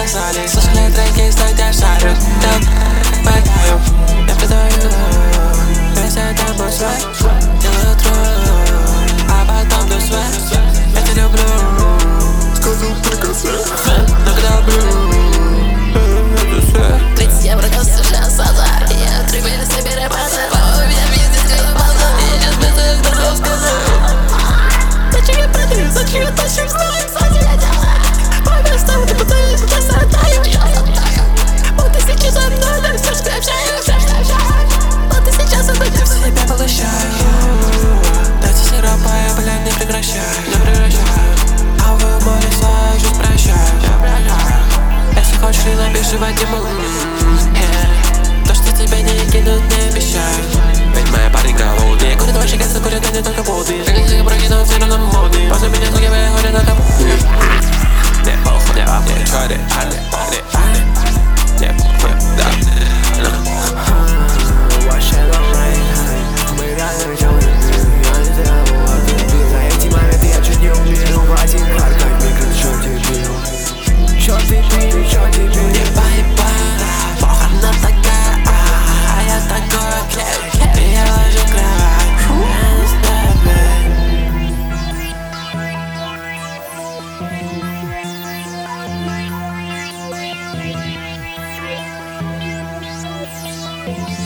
опоздали. Слышали треки, стадия шарят. Пытаю, я предаю. Весь это мой свет. Делаю труд, а потом до свет. Я тебя люблю. Сказал прикосы. Но когда люблю. 30 евро коста сейчас азар. Я требили себе репаса. У меня бизнес как базар. Я сейчас без их должен сказать. Зачем я продаю, зачем я тащу, знаю, кстати я делаю. Мой место, ты пытаешься, сейчас отдаю. Вот и сейчас со мной, да все, что я общаюсь. Вот и сейчас это Я в себя поглощаю. Дайте сиропа, я, блядь, не прекращаю. А вы в море свою жизнь прощаю. Если хочешь, не напиши в этим. То, что тебя не кинут, не обещаю. Ведь моя паренька волны. Курит ваши гасты, курят они только воды. Прикольные прокинул, все равно модный. После меня сгибая, ходят на капу. Не похуй, не вапни, чёрный, парни. Не похуй, да. Wash it on rain. Мы реально делаем мир. Я не зря его отбил. За эти моменты я чуть не умерил. В один хар, как микро, чё дебил. Чё дебил, чё дебил. Не поебала, похуй на такая. А я такой, окей. Я ложу кровать. Я не знаю, блядь.